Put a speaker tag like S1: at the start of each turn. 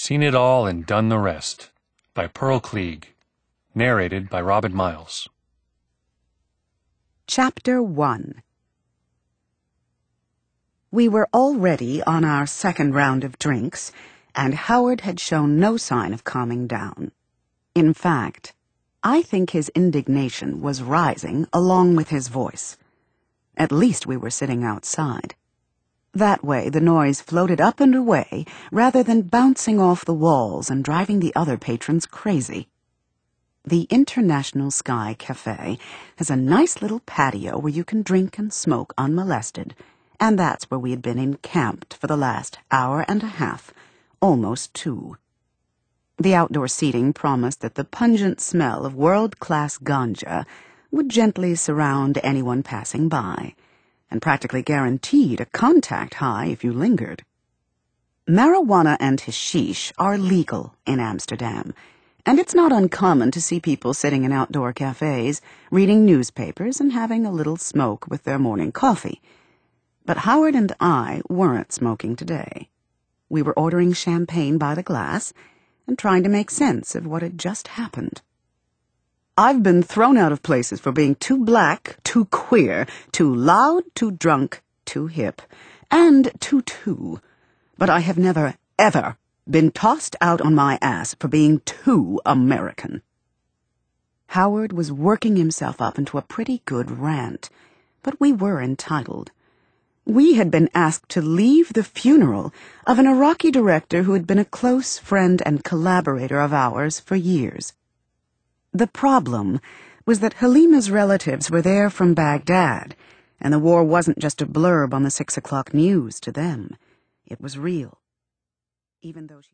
S1: Seen It All and Done the Rest by Pearl Cleage. Narrated by Robin Miles.
S2: Chapter 1. We were already on our second round of drinks, and Howard had shown no sign of calming down. In fact, I think his indignation was rising along with his voice. At least we were sitting outside. That way the noise floated up and away rather than bouncing off the walls and driving the other patrons crazy. The International Sky Cafe has a nice little patio where you can drink and smoke unmolested, and that's where we had been encamped for the last hour and a half, almost 2. The outdoor seating promised that the pungent smell of world-class ganja would gently surround anyone passing by, and practically guaranteed a contact high if you lingered. Marijuana and hashish are legal in Amsterdam, and it's not uncommon to see people sitting in outdoor cafes, reading newspapers and having a little smoke with their morning coffee. But Howard and I weren't smoking today. We were ordering champagne by the glass and trying to make sense of what had just happened. I've been thrown out of places for being too black, too queer, too loud, too drunk, too hip, and too. But I have never, ever been tossed out on my ass for being too American. Howard was working himself up into a pretty good rant, but we were entitled. We had been asked to leave the funeral of an Iraqi director who had been a close friend and collaborator of ours for years. The problem was that Halima's relatives were there from Baghdad, and the war wasn't just a blurb on the 6 o'clock news to them. It was real. Even though she